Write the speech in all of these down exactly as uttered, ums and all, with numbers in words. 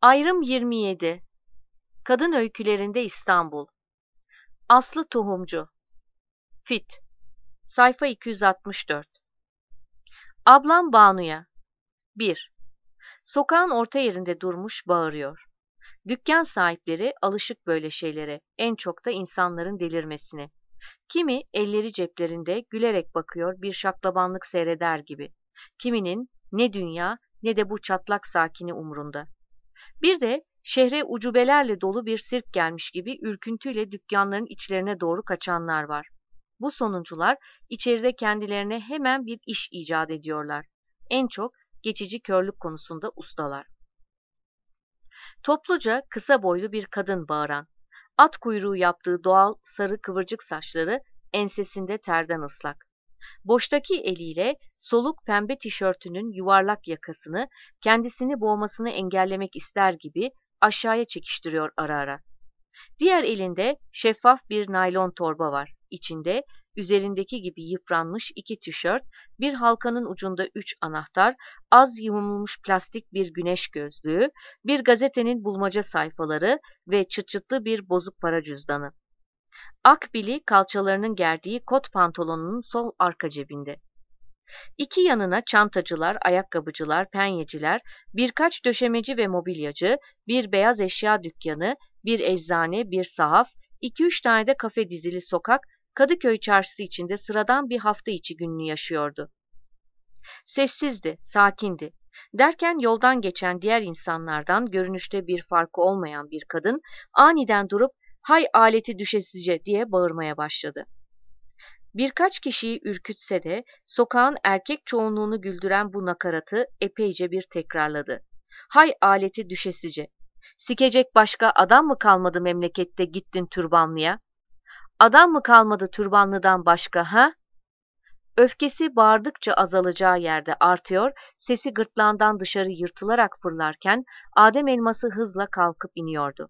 Ayrım yirmi yedi. Kadın Öykülerinde İstanbul. Aslı Tohumcu. Fit. Sayfa iki yüz altmış dört. Ablam Banu'ya. bir. Sokağın orta yerinde durmuş bağırıyor. Dükkan sahipleri alışık böyle şeylere, en çok da insanların delirmesine. Kimi elleri ceplerinde gülerek bakıyor, bir şaklabanlık seyreder gibi. Kiminin ne dünya ne de bu çatlak sakini umrunda. Bir de şehre ucubelerle dolu bir sirk gelmiş gibi ürküntüyle dükkanların içlerine doğru kaçanlar var. Bu sonuncular içeride kendilerine hemen bir iş icat ediyorlar. En çok geçici körlük konusunda ustalar. Topluca kısa boylu bir kadın bağıran, at kuyruğu yaptığı doğal sarı kıvırcık saçları ensesinde terden ıslak. Boştaki eliyle soluk pembe tişörtünün yuvarlak yakasını kendisini boğmasını engellemek ister gibi aşağıya çekiştiriyor ara ara. Diğer elinde şeffaf bir naylon torba var. İçinde üzerindeki gibi yıpranmış iki tişört, bir halkanın ucunda üç anahtar, az yumulmuş plastik bir güneş gözlüğü, bir gazetenin bulmaca sayfaları ve çıt çıtlı bir bozuk para cüzdanı. Akbili kalçalarının gerdiği kot pantolonunun sol arka cebinde. İki yanına çantacılar, ayakkabıcılar, penyeciler, birkaç döşemeci ve mobilyacı, bir beyaz eşya dükkanı, bir eczane, bir sahaf, iki üç tane de kafe dizili sokak, Kadıköy çarşısı içinde sıradan bir hafta içi gününü yaşıyordu. Sessizdi, sakindi. Derken yoldan geçen diğer insanlardan görünüşte bir farkı olmayan bir kadın aniden durup "Hay aleti düşesice!" diye bağırmaya başladı. Birkaç kişiyi ürkütse de sokağın erkek çoğunluğunu güldüren bu nakaratı epeyce bir tekrarladı. Hay aleti düşesice! Sikecek başka adam mı kalmadı memlekette gittin türbanlıya? Adam mı kalmadı türbanlıdan başka ha? Öfkesi bağırdıkça azalacağı yerde artıyor, sesi gırtlağından dışarı yırtılarak fırlarken Adem elması hızla kalkıp iniyordu.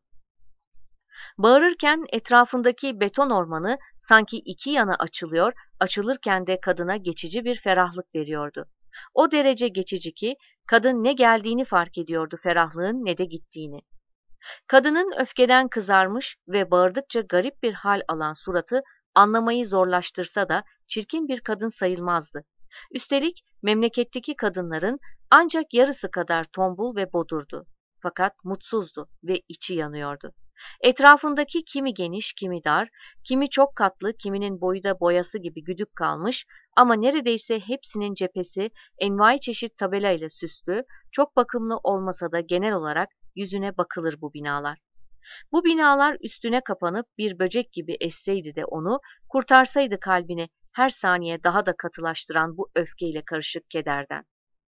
Bağırırken etrafındaki beton ormanı sanki iki yana açılıyor, açılırken de kadına geçici bir ferahlık veriyordu. O derece geçici ki kadın ne geldiğini fark ediyordu ferahlığın ne de gittiğini. Kadının öfkeden kızarmış ve bağırdıkça garip bir hal alan suratı anlamayı zorlaştırsa da çirkin bir kadın sayılmazdı. Üstelik memleketteki kadınların ancak yarısı kadar tombul ve bodurdu. Fakat mutsuzdu ve içi yanıyordu. Etrafındaki kimi geniş, kimi dar, kimi çok katlı, kiminin boyu da boyası gibi güdük kalmış ama neredeyse hepsinin cephesi envai çeşit tabela ile süslü, çok bakımlı olmasa da genel olarak yüzüne bakılır bu binalar. Bu binalar üstüne kapanıp bir böcek gibi esseydi de onu, kurtarsaydı kalbini her saniye daha da katılaştıran bu öfkeyle karışık kederden.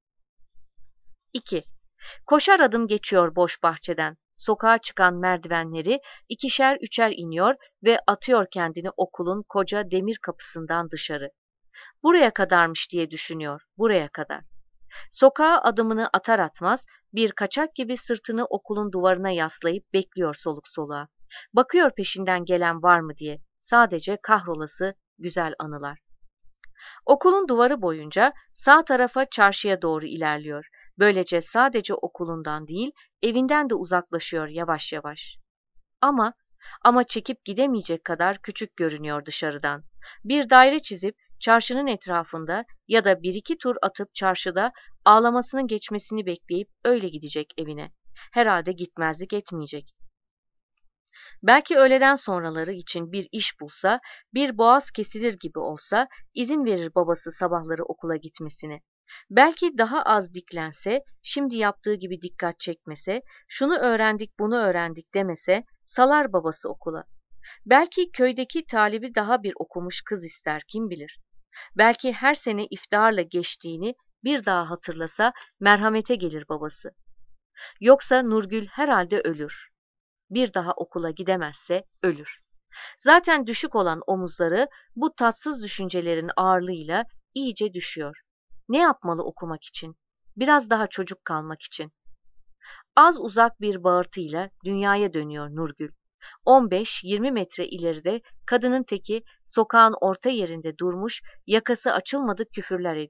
iki. Koşar adım geçiyor boş bahçeden. Sokağa çıkan merdivenleri ikişer üçer iniyor ve atıyor kendini okulun koca demir kapısından dışarı. Buraya kadarmış diye düşünüyor, buraya kadar. Sokağa adımını atar atmaz bir kaçak gibi sırtını okulun duvarına yaslayıp bekliyor soluk soluğa. Bakıyor peşinden gelen var mı diye. Sadece kahrolası güzel anılar. Okulun duvarı boyunca sağ tarafa çarşıya doğru ilerliyor. Böylece sadece okulundan değil, evinden de uzaklaşıyor yavaş yavaş. Ama, ama çekip gidemeyecek kadar küçük görünüyor dışarıdan. Bir daire çizip çarşının etrafında ya da bir iki tur atıp çarşıda ağlamasının geçmesini bekleyip öyle gidecek evine. Herhalde gitmezlik etmeyecek. Belki öğleden sonraları için bir iş bulsa, bir boğaz kesilir gibi olsa izin verir babası sabahları okula gitmesine. Belki daha az diklense, şimdi yaptığı gibi dikkat çekmese, şunu öğrendik bunu öğrendik demese, salar babası okula. Belki köydeki talibi daha bir okumuş kız ister kim bilir. Belki her sene iftiharla geçtiğini bir daha hatırlasa merhamete gelir babası. Yoksa Nurgül herhalde ölür. Bir daha okula gidemezse ölür. Zaten düşük olan omuzları bu tatsız düşüncelerin ağırlığıyla iyice düşüyor. Ne yapmalı okumak için? Biraz daha çocuk kalmak için. Az uzak bir bağırtıyla dünyaya dönüyor Nurgül. on beş yirmi metre ileride kadının teki sokağın orta yerinde durmuş, yakası açılmadık küfürler ediyor.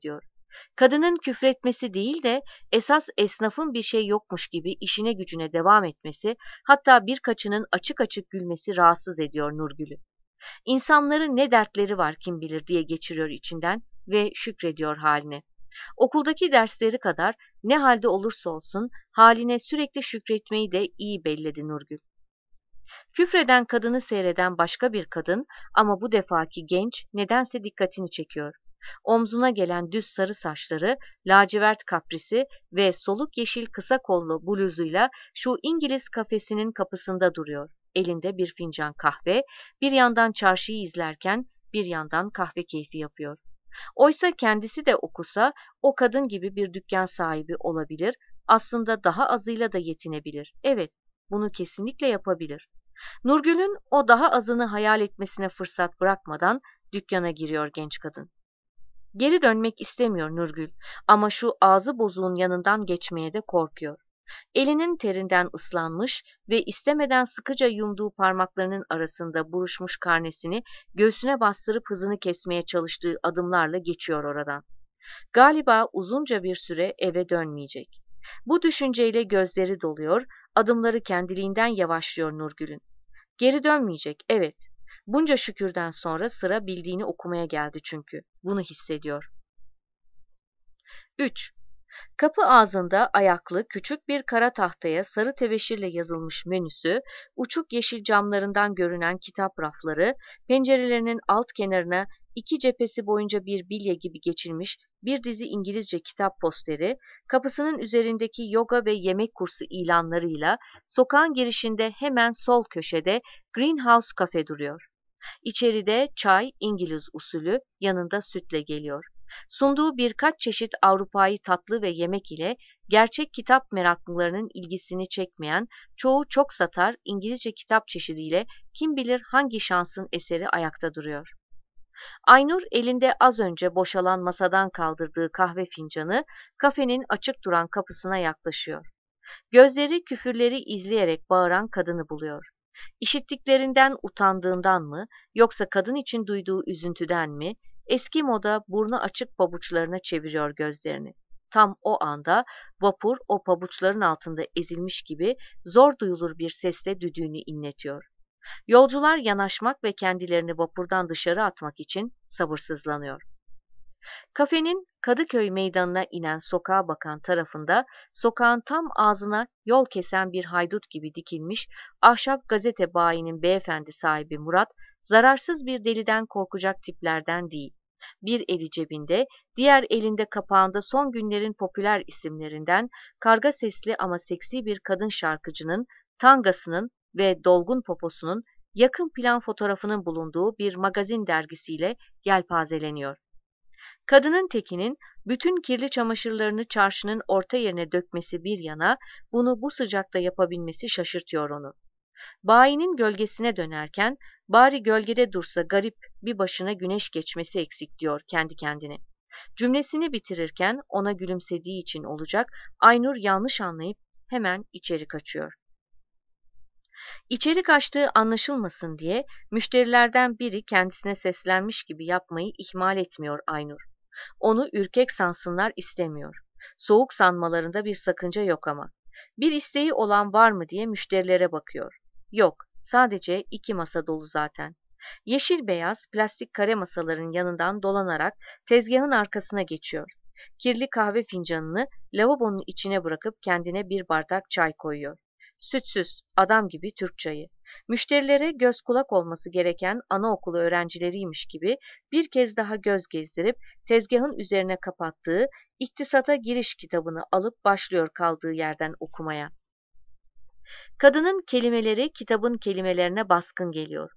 Kadının küfretmesi değil de esas esnafın bir şey yokmuş gibi işine gücüne devam etmesi, hatta birkaçının açık açık gülmesi rahatsız ediyor Nurgül'ü. İnsanların ne dertleri var kim bilir diye geçiriyor içinden ve şükrediyor haline. Okuldaki dersleri kadar ne halde olursa olsun haline sürekli şükretmeyi de iyi belledi Nurgül. Küfreden kadını seyreden başka bir kadın ama bu defaki genç nedense dikkatini çekiyor. Omzuna gelen düz sarı saçları, lacivert kaprisi ve soluk yeşil kısa kollu bluzuyla şu İngiliz kafesinin kapısında duruyor. Elinde bir fincan kahve, bir yandan çarşıyı izlerken bir yandan kahve keyfi yapıyor. Oysa kendisi de okusa o kadın gibi bir dükkan sahibi olabilir, aslında daha azıyla da yetinebilir. Evet, bunu kesinlikle yapabilir. Nurgül'ün o daha azını hayal etmesine fırsat bırakmadan dükkana giriyor genç kadın. Geri dönmek istemiyor Nurgül ama şu ağzı bozuğun yanından geçmeye de korkuyor. Elinin terinden ıslanmış ve istemeden sıkıca yumduğu parmaklarının arasında buruşmuş karnesini göğsüne bastırıp hızını kesmeye çalıştığı adımlarla geçiyor oradan. Galiba uzunca bir süre eve dönmeyecek. Bu düşünceyle gözleri doluyor, adımları kendiliğinden yavaşlıyor Nurgül'ün. Geri dönmeyecek, evet. Bunca şükürden sonra sıra bildiğini okumaya geldi çünkü. Bunu hissediyor. üç. Kapı ağzında ayaklı küçük bir kara tahtaya sarı tebeşirle yazılmış menüsü, uçuk yeşil camlarından görünen kitap rafları, pencerelerinin alt kenarına iki cephesi boyunca bir bilye gibi geçilmiş bir dizi İngilizce kitap posteri, kapısının üzerindeki yoga ve yemek kursu ilanlarıyla sokağın girişinde hemen sol köşede Greenhouse Cafe duruyor. İçeride çay İngiliz usulü, yanında sütle geliyor. Sunduğu birkaç çeşit Avrupa'yı tatlı ve yemek ile gerçek kitap meraklılarının ilgisini çekmeyen çoğu çok satar İngilizce kitap çeşidiyle kim bilir hangi şansın eseri ayakta duruyor. Aynur elinde az önce boşalan masadan kaldırdığı kahve fincanı kafenin açık duran kapısına yaklaşıyor. Gözleri küfürleri izleyerek bağıran kadını buluyor. İşittiklerinden utandığından mı, yoksa kadın için duyduğu üzüntüden mi, eski moda burnu açık pabuçlarına çeviriyor gözlerini. Tam o anda vapur o pabuçların altında ezilmiş gibi zor duyulur bir sesle düdüğünü inletiyor. Yolcular yanaşmak ve kendilerini vapurdan dışarı atmak için sabırsızlanıyor. Kafenin Kadıköy meydanına inen sokağa bakan tarafında sokağın tam ağzına yol kesen bir haydut gibi dikilmiş ahşap gazete bayinin beyefendi sahibi Murat, zararsız bir deliden korkacak tiplerden değil. Bir eli cebinde, diğer elinde kapağında son günlerin popüler isimlerinden karga sesli ama seksi bir kadın şarkıcının, tangasının ve dolgun poposunun yakın plan fotoğrafının bulunduğu bir magazin dergisiyle yelpazeleniyor. Kadının tekinin bütün kirli çamaşırlarını çarşının orta yerine dökmesi bir yana, bunu bu sıcakta yapabilmesi şaşırtıyor onu. Bayinin gölgesine dönerken, bari gölgede dursa garip bir başına güneş geçmesi eksik diyor kendi kendine. Cümlesini bitirirken ona gülümsediği için olacak, Aynur yanlış anlayıp hemen içeri kaçıyor. İçeri kaçtığı anlaşılmasın diye müşterilerden biri kendisine seslenmiş gibi yapmayı ihmal etmiyor Aynur. Onu ürkek sansınlar istemiyor. Soğuk sanmalarında bir sakınca yok ama. Bir isteği olan var mı diye müşterilere bakıyor. Yok, sadece iki masa dolu zaten. Yeşil beyaz plastik kare masaların yanından dolanarak tezgahın arkasına geçiyor. Kirli kahve fincanını lavabonun içine bırakıp kendine bir bardak çay koyuyor. Sütsüz, adam gibi Türk çayı. Müşterilere göz kulak olması gereken anaokulu öğrencileriymiş gibi bir kez daha göz gezdirip tezgahın üzerine kapattığı İktisata Giriş kitabını alıp başlıyor kaldığı yerden okumaya. Kadının kelimeleri kitabın kelimelerine baskın geliyor.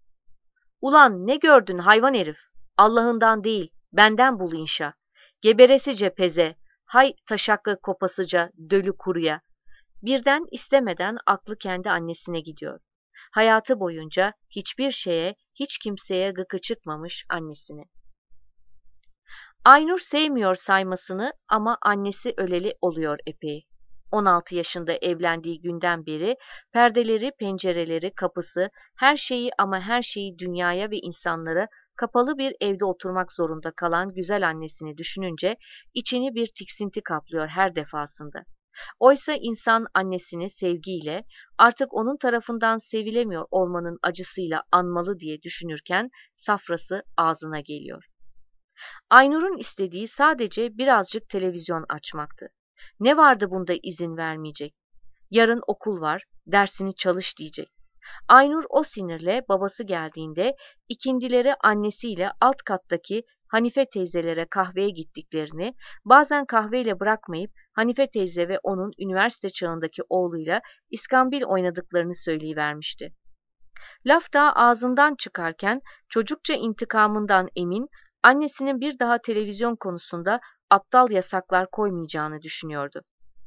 Ulan ne gördün hayvan herif? Allah'ından değil, benden bul inşa. Geberesice peze, hay taşaklı kopasıca, dölü kuruya. Birden istemeden aklı kendi annesine gidiyor. Hayatı boyunca hiçbir şeye, hiç kimseye gıkı çıkmamış annesine. Aynur sevmiyor saymasını ama annesi öleli oluyor epey. on altı yaşında evlendiği günden beri perdeleri, pencereleri, kapısı, her şeyi ama her şeyi dünyaya ve insanlara kapalı bir evde oturmak zorunda kalan güzel annesini düşününce içini bir tiksinti kaplıyor her defasında. Oysa insan annesini sevgiyle, artık onun tarafından sevilemiyor olmanın acısıyla anmalı diye düşünürken safrası ağzına geliyor. Aynur'un istediği sadece birazcık televizyon açmaktı. Ne vardı bunda izin vermeyecek? Yarın okul var, dersini çalış diyecek. Aynur o sinirle babası geldiğinde ikindileri annesiyle alt kattaki Hanife teyzelere kahveye gittiklerini, bazen kahveyle bırakmayıp Hanife teyze ve onun üniversite çağındaki oğluyla iskambil oynadıklarını söyleyivermişti. Laf daha ağzından çıkarken çocukça intikamından emin, annesinin bir daha televizyon konusunda aptal yasaklar koymayacağını düşünüyordu.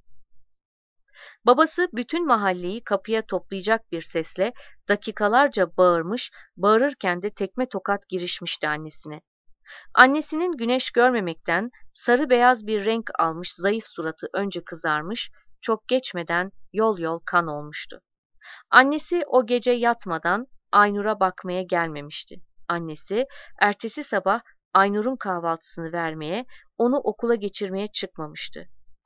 Babası bütün mahalleyi kapıya toplayacak bir sesle dakikalarca bağırmış, bağırırken de tekme tokat girişmişti annesine. Annesinin güneş görmemekten sarı beyaz bir renk almış zayıf suratı önce kızarmış, çok geçmeden yol yol kan olmuştu. Annesi o gece yatmadan Aynur'a bakmaya gelmemişti. Annesi ertesi sabah Aynur'un kahvaltısını vermeye, onu okula geçirmeye çıkmamıştı.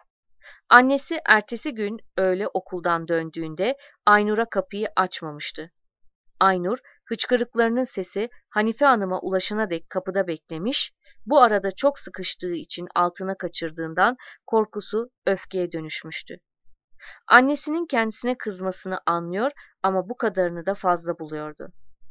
Annesi ertesi gün öğle okuldan döndüğünde Aynur'a kapıyı açmamıştı. Aynur, hıçkırıklarının sesi Hanife Hanım'a ulaşana dek kapıda beklemiş, bu arada çok sıkıştığı için altına kaçırdığından korkusu öfkeye dönüşmüştü. Annesinin kendisine kızmasını anlıyor ama bu kadarını da fazla buluyordu.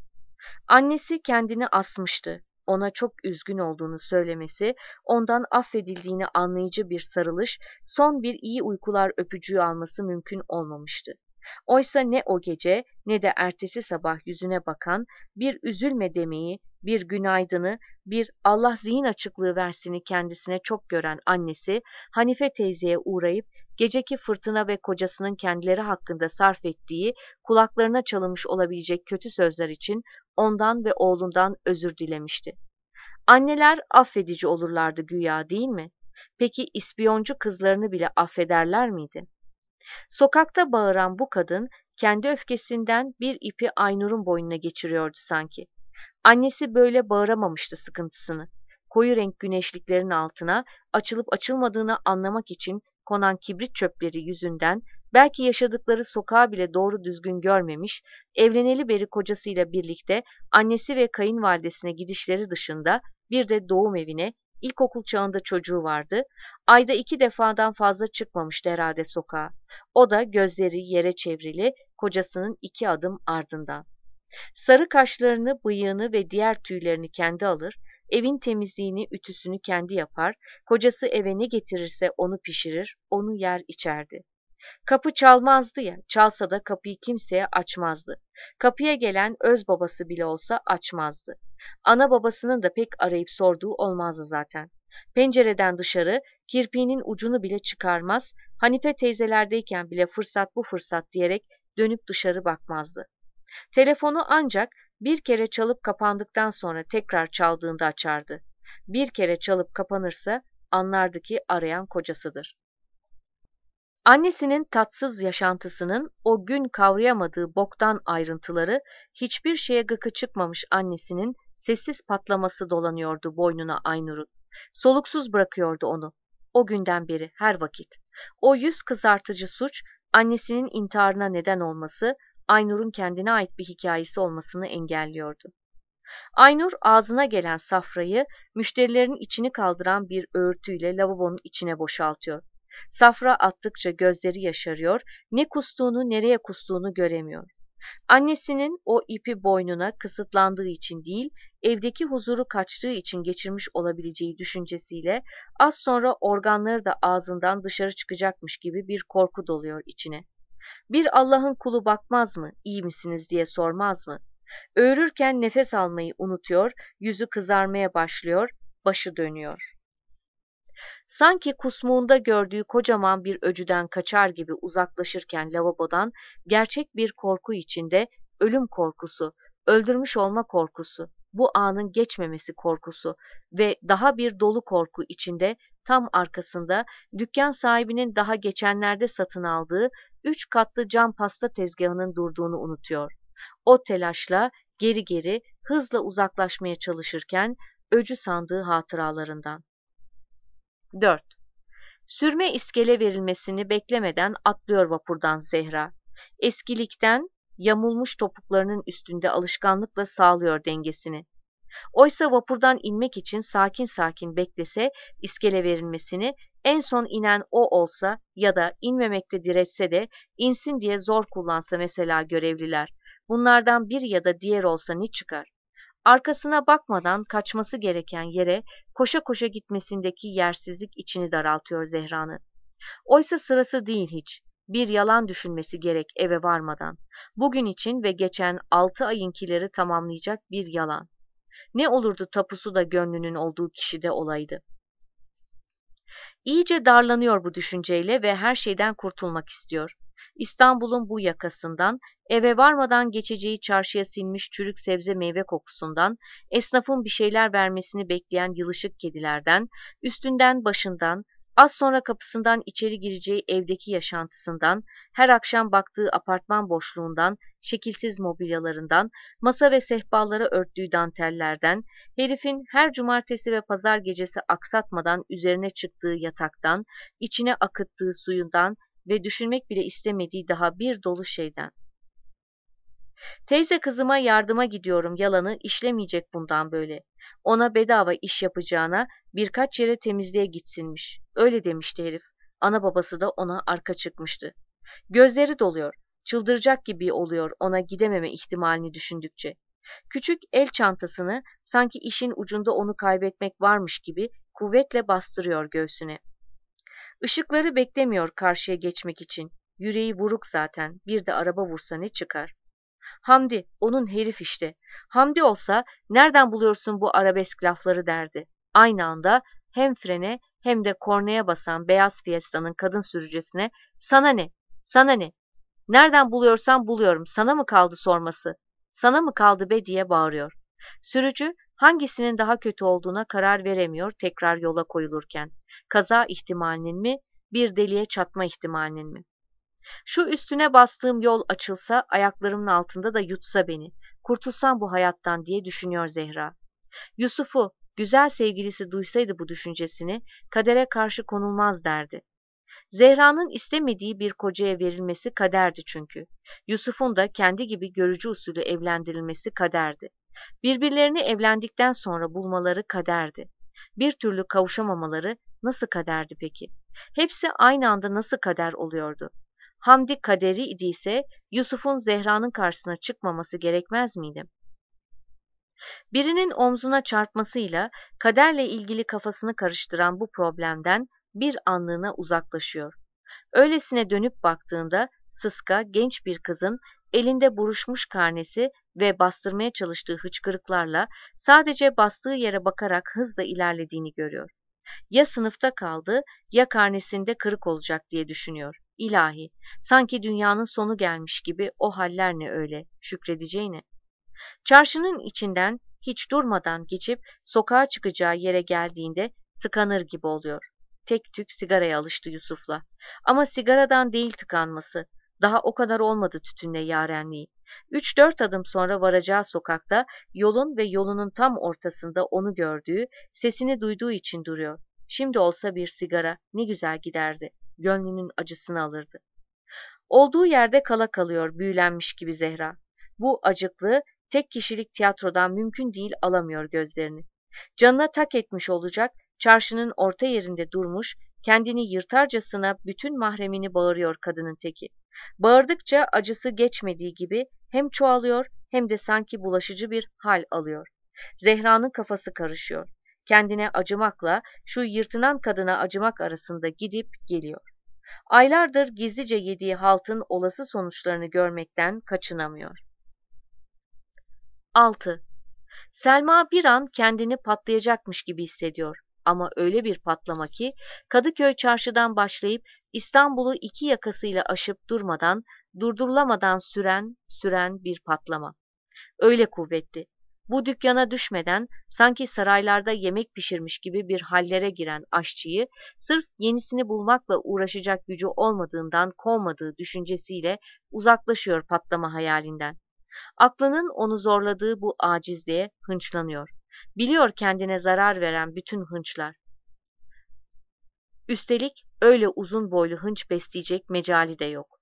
Annesi kendini asmıştı. Ona çok üzgün olduğunu söylemesi, ondan affedildiğini anlayıcı bir sarılış, son bir iyi uykular öpücüğü alması mümkün olmamıştı. Oysa ne o gece ne de ertesi sabah yüzüne bakan, bir üzülme demeyi, bir günaydını, bir Allah zihin açıklığı versini kendisine çok gören annesi, Hanife teyzeye uğrayıp geceki fırtına ve kocasının kendileri hakkında sarf ettiği, kulaklarına çalınmış olabilecek kötü sözler için ondan ve oğlundan özür dilemişti. Anneler affedici olurlardı güya, değil mi? Peki ispiyoncu kızlarını bile affederler miydi? Sokakta bağıran bu kadın kendi öfkesinden bir ipi Aynur'un boynuna geçiriyordu sanki. Annesi böyle bağıramamıştı sıkıntısını. Koyu renk güneşliklerin altına açılıp açılmadığını anlamak için konan kibrit çöpleri yüzünden belki yaşadıkları sokağı bile doğru düzgün görmemiş, evleneli beri kocasıyla birlikte annesi ve kayınvalidesine gidişleri dışında bir de doğum evine, ilkokul çağında çocuğu vardı, ayda iki defadan fazla çıkmamıştı herhalde sokağa. O da gözleri yere çevrili, kocasının iki adım ardından. Sarı kaşlarını, bıyığını ve diğer tüylerini kendi alır, evin temizliğini, ütüsünü kendi yapar, kocası eve ne getirirse onu pişirir, onu yer içerdi. Kapı çalmazdı ya, çalsa da kapıyı kimseye açmazdı. Kapıya gelen öz babası bile olsa açmazdı. Ana babasının da pek arayıp sorduğu olmazdı zaten. Pencereden dışarı kirpiğinin ucunu bile çıkarmaz, Hanife teyzelerdeyken bile fırsat bu fırsat diyerek dönüp dışarı bakmazdı. Telefonu ancak bir kere çalıp kapandıktan sonra tekrar çaldığında açardı. Bir kere çalıp kapanırsa anlardı ki arayan kocasıdır. Annesinin tatsız yaşantısının o gün kavrayamadığı boktan ayrıntıları, hiçbir şeye gıkı çıkmamış annesinin sessiz patlaması dolanıyordu boynuna Aynur'un. Soluksuz bırakıyordu onu. O günden beri her vakit. O yüz kızartıcı suç, annesinin intiharına neden olması, Aynur'un kendine ait bir hikayesi olmasını engelliyordu. Aynur ağzına gelen safrayı müşterilerin içini kaldıran bir örtüyle lavabonun içine boşaltıyor. Safra attıkça gözleri yaşarıyor, ne kustuğunu nereye kustuğunu göremiyor. Annesinin o ipi boynuna kısıtlandığı için değil, evdeki huzuru kaçtığı için geçirmiş olabileceği düşüncesiyle az sonra organları da ağzından dışarı çıkacakmış gibi bir korku doluyor içine. Bir Allah'ın kulu bakmaz mı, iyi misiniz diye sormaz mı? Öğürürken nefes almayı unutuyor, yüzü kızarmaya başlıyor, başı dönüyor. Sanki kusmuğunda gördüğü kocaman bir öcüden kaçar gibi uzaklaşırken lavabodan gerçek bir korku içinde, ölüm korkusu, öldürmüş olma korkusu, bu anın geçmemesi korkusu ve daha bir dolu korku içinde tam arkasında dükkan sahibinin daha geçenlerde satın aldığı üç katlı cam pasta tezgahının durduğunu unutuyor. O telaşla geri geri hızla uzaklaşmaya çalışırken öcü sandığı hatıralarından. dört. Sürme iskele verilmesini beklemeden atlıyor vapurdan Zehra. Eskilikten yamulmuş topuklarının üstünde alışkanlıkla sağlıyor dengesini. Oysa vapurdan inmek için sakin sakin beklese iskele verilmesini, en son inen o olsa ya da inmemekte diretse de insin diye zor kullansa mesela görevliler, bunlardan bir ya da diğer olsa ne çıkar? Arkasına bakmadan kaçması gereken yere koşa koşa gitmesindeki yersizlik içini daraltıyor Zehra'nın. Oysa sırası değil hiç. Bir yalan düşünmesi gerek eve varmadan. Bugün için ve geçen altı ayınkileri tamamlayacak bir yalan. Ne olurdu tapusu da gönlünün olduğu kişide olaydı. İyice darlanıyor bu düşünceyle ve her şeyden kurtulmak istiyor. İstanbul'un bu yakasından, eve varmadan geçeceği çarşıya sinmiş çürük sebze meyve kokusundan, esnafın bir şeyler vermesini bekleyen yılışık kedilerden, üstünden başından, az sonra kapısından içeri gireceği evdeki yaşantısından, her akşam baktığı apartman boşluğundan, şekilsiz mobilyalarından, masa ve sehpaları örttüğü dantellerden, herifin her cumartesi ve pazar gecesi aksatmadan üzerine çıktığı yataktan, içine akıttığı suyundan ve düşünmek bile istemediği daha bir dolu şeyden. Teyze kızıma yardıma gidiyorum yalanı işlemeyecek bundan böyle. Ona bedava iş yapacağına birkaç yere temizliğe gitsinmiş. Öyle demişti herif. Ana babası da ona arka çıkmıştı. Gözleri doluyor. Çıldıracak gibi oluyor ona gidememe ihtimalini düşündükçe. Küçük el çantasını sanki işin ucunda onu kaybetmek varmış gibi kuvvetle bastırıyor göğsüne. Işıkları beklemiyor karşıya geçmek için. Yüreği buruk zaten. Bir de araba vursa ne çıkar? Hamdi, onun herif işte. Hamdi olsa nereden buluyorsun bu arabesk lafları derdi. Aynı anda hem frene hem de kornaya basan beyaz Fiesta'nın kadın sürücüsüne sana ne, sana ne? Nereden buluyorsan buluyorum, sana mı kaldı sorması? Sana mı kaldı be diye bağırıyor. Sürücü hangisinin daha kötü olduğuna karar veremiyor tekrar yola koyulurken. Kaza ihtimalinin mi, bir deliğe çatma ihtimalinin mi? Şu üstüne bastığım yol açılsa, ayaklarımın altında da yutsa beni. Kurtulsam bu hayattan diye düşünüyor Zehra. Yusuf'u, güzel sevgilisi duysaydı bu düşüncesini, kadere karşı konulmaz derdi. Zehra'nın istemediği bir kocaya verilmesi kaderdi çünkü. Yusuf'un da kendi gibi görücü usulü evlendirilmesi kaderdi. Birbirlerini evlendikten sonra bulmaları kaderdi. Bir türlü kavuşamamaları nasıl kaderdi peki? Hepsi aynı anda nasıl kader oluyordu? Hamdi kaderi idiyse Yusuf'un Zehra'nın karşısına çıkmaması gerekmez miydi? Birinin omzuna çarpmasıyla kaderle ilgili kafasını karıştıran bu problemden bir anlığına uzaklaşıyor. Öylesine dönüp baktığında sıska genç bir kızın elinde buruşmuş karnesi ve bastırmaya çalıştığı hıçkırıklarla sadece bastığı yere bakarak hızla ilerlediğini görüyor. Ya sınıfta kaldı ya karnesinde kırık olacak diye düşünüyor. İlahi, sanki dünyanın sonu gelmiş gibi o haller ne öyle, şükredeceğine. Çarşının içinden hiç durmadan geçip sokağa çıkacağı yere geldiğinde tıkanır gibi oluyor. Tek tük sigaraya alıştı Yusuf'la. Ama sigaradan değil tıkanması. Daha o kadar olmadı tütünle yarenliği. Üç dört adım sonra varacağı sokakta yolun ve yolunun tam ortasında onu gördüğü, sesini duyduğu için duruyor. Şimdi olsa bir sigara ne güzel giderdi. Gönlünün acısını alırdı. Olduğu yerde kala kalıyor büyülenmiş gibi Zehra. Bu acıklı, tek kişilik tiyatrodan mümkün değil alamıyor gözlerini. Canına tak etmiş olacak, çarşının orta yerinde durmuş, kendini yırtarcasına bütün mahremini bağırıyor kadının teki. Bağırdıkça acısı geçmediği gibi hem çoğalıyor hem de sanki bulaşıcı bir hal alıyor. Zehra'nın kafası karışıyor. Kendine acımakla şu yırtınan kadına acımak arasında gidip geliyor. Aylardır gizlice yediği haltın olası sonuçlarını görmekten kaçınamıyor. altı. Selma bir an kendini patlayacakmış gibi hissediyor. Ama öyle bir patlama ki Kadıköy çarşıdan başlayıp İstanbul'u iki yakasıyla aşıp durmadan, durdurulamadan süren, süren bir patlama. Öyle kuvvetli. Bu dükkana düşmeden sanki saraylarda yemek pişirmiş gibi bir hallere giren aşçıyı sırf yenisini bulmakla uğraşacak gücü olmadığından kovmadığı düşüncesiyle uzaklaşıyor patlama hayalinden. Aklının onu zorladığı bu acizliğe hınçlanıyor. Biliyor kendine zarar veren bütün hınçlar. Üstelik öyle uzun boylu hınç besleyecek mecali de yok.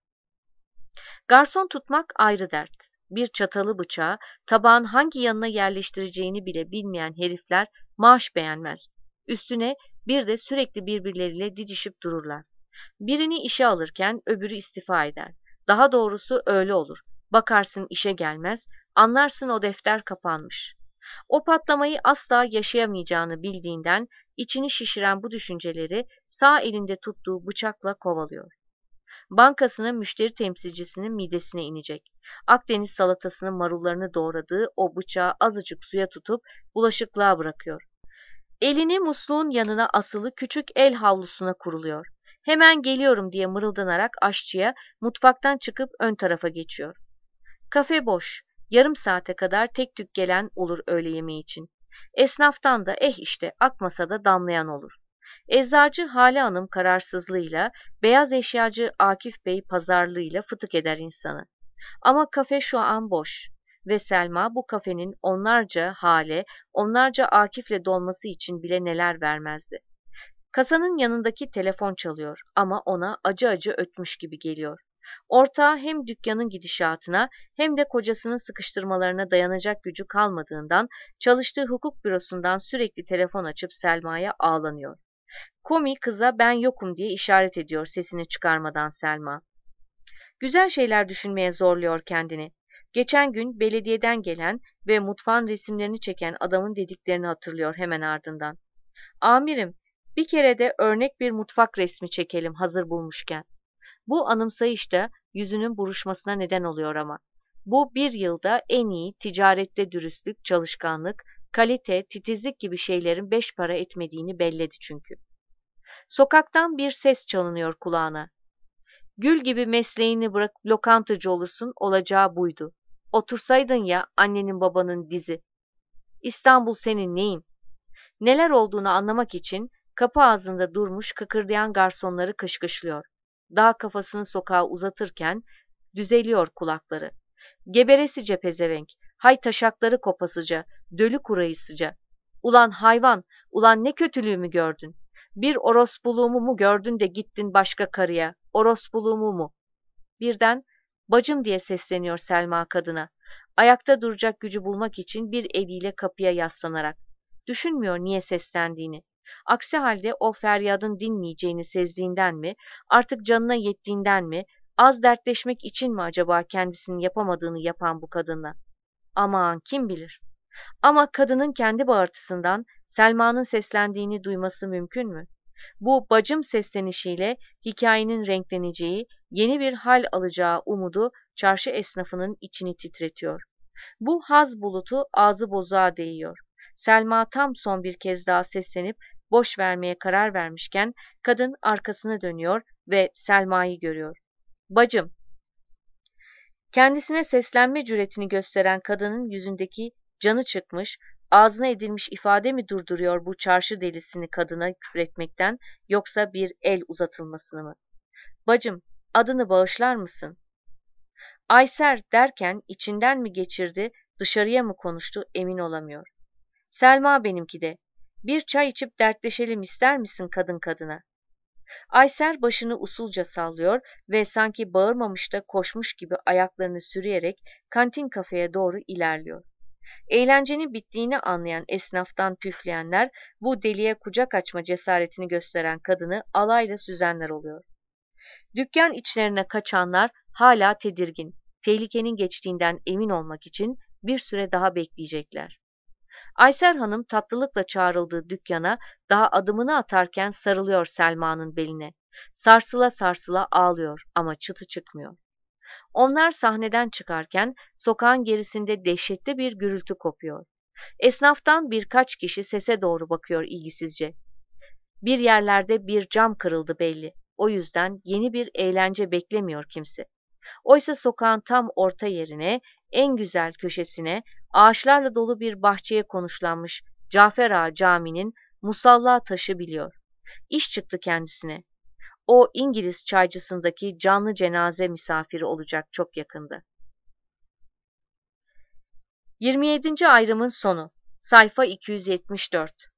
Garson tutmak ayrı dert. Bir çatalı bıçağı tabağın hangi yanına yerleştireceğini bile bilmeyen herifler maaş beğenmez. Üstüne bir de sürekli birbirleriyle didişip dururlar. Birini işe alırken öbürü istifa eder. Daha doğrusu öyle olur. Bakarsın işe gelmez, anlarsın o defter kapanmış. O patlamayı asla yaşayamayacağını bildiğinden içini şişiren bu düşünceleri sağ elinde tuttuğu bıçakla kovalıyor. Bankasının müşteri temsilcisinin midesine inecek. Akdeniz salatasının marullarını doğradığı o bıçağı azıcık suya tutup bulaşıklığa bırakıyor. Elini musluğun yanına asılı küçük el havlusuna kuruluyor. Hemen geliyorum diye mırıldanarak aşçıya mutfaktan çıkıp ön tarafa geçiyor. Kafe boş. Yarım saate kadar tek tük gelen olur öğle yemeği için. Esnaftan da eh işte akmasa da damlayan olur. Eczacı Hale Hanım kararsızlığıyla, beyaz eşyacı Akif Bey pazarlığıyla fıtık eder insanı. Ama kafe şu an boş ve Selma bu kafenin onlarca Hale, onlarca Akif'le dolması için bile neler vermezdi. Kasanın yanındaki telefon çalıyor ama ona acı acı ötmüş gibi geliyor. Ortağı hem dükkanın gidişatına hem de kocasının sıkıştırmalarına dayanacak gücü kalmadığından çalıştığı hukuk bürosundan sürekli telefon açıp Selma'ya ağlanıyor. Komi kıza ben yokum diye işaret ediyor sesini çıkarmadan Selma. Güzel şeyler düşünmeye zorluyor kendini. Geçen gün belediyeden gelen ve mutfağın resimlerini çeken adamın dediklerini hatırlıyor hemen ardından. Amirim, bir kere de örnek bir mutfak resmi çekelim hazır bulmuşken. Bu anımsayış da yüzünün buruşmasına neden oluyor ama. Bu bir yılda en iyi ticarette dürüstlük, çalışkanlık, kalite, titizlik gibi şeylerin beş para etmediğini belledi çünkü. Sokaktan bir ses çalınıyor kulağına. Gül gibi mesleğini bırakıp lokantacı olursun, olacağı buydu. Otursaydın ya annenin babanın dizi. İstanbul senin neyin? Neler olduğunu anlamak için kapı ağzında durmuş kıkırdayan garsonları kışkışlıyor. Dağ kafasını sokağa uzatırken düzeliyor kulakları. Geberesice pezevenk, hay taşakları kopasıca, dölü kurayısıca. Ulan hayvan, ulan ne kötülüğümü gördün? Bir orospuluğumu mu gördün de gittin başka karıya, orospuluğumu mu? Birden bacım diye sesleniyor Selma kadına. Ayakta duracak gücü bulmak için bir eliyle kapıya yaslanarak. Düşünmüyor niye seslendiğini. Aksi halde o feryadın dinmeyeceğini sezdiğinden mi, artık canına yettiğinden mi, az dertleşmek için mi acaba kendisinin yapamadığını yapan bu kadınla? Aman kim bilir. Ama kadının kendi bağırtısından Selma'nın seslendiğini duyması mümkün mü? Bu bacım seslenişiyle hikayenin renkleneceği, yeni bir hal alacağı umudu çarşı esnafının içini titretiyor. Bu haz bulutu ağzı bozuğa değiyor. Selma tam son bir kez daha seslenip boş vermeye karar vermişken kadın arkasını dönüyor ve Selma'yı görüyor. Bacım. Kendisine seslenme cüretini gösteren kadının yüzündeki canı çıkmış, ağzına edilmiş ifade mi durduruyor bu çarşı delisini kadına küfretmekten yoksa bir el uzatılmasını mı? Bacım, adını bağışlar mısın? Ayser derken içinden mi geçirdi, dışarıya mı konuştu emin olamıyor. Selma benimki de. Bir çay içip dertleşelim ister misin kadın kadına? Ayser başını usulca sallıyor ve sanki bağırmamış da koşmuş gibi ayaklarını sürüyerek kantin kafeye doğru ilerliyor. Eğlencenin bittiğini anlayan esnaftan püfleyenler bu deliye kucak açma cesaretini gösteren kadını alayla süzenler oluyor. Dükkan içlerine kaçanlar hala tedirgin, tehlikenin geçtiğinden emin olmak için bir süre daha bekleyecekler. Ayser Hanım tatlılıkla çağrıldığı dükkana daha adımını atarken sarılıyor Selma'nın beline. Sarsıla sarsıla ağlıyor ama çıtı çıkmıyor. Onlar sahneden çıkarken sokağın gerisinde dehşetli bir gürültü kopuyor. Esnaftan birkaç kişi sese doğru bakıyor ilgisizce. Bir yerlerde bir cam kırıldı belli. O yüzden yeni bir eğlence beklemiyor kimse. Oysa sokağın tam orta yerine, en güzel köşesine, ağaçlarla dolu bir bahçeye konuşlanmış Cafer Ağa Camii'nin musalla taşı biliyor. İş çıktı kendisine. O İngiliz çaycısındaki canlı cenaze misafiri olacak çok yakında. yirmi yedinci ayrımın sonu. Sayfa iki yüz yetmiş dört.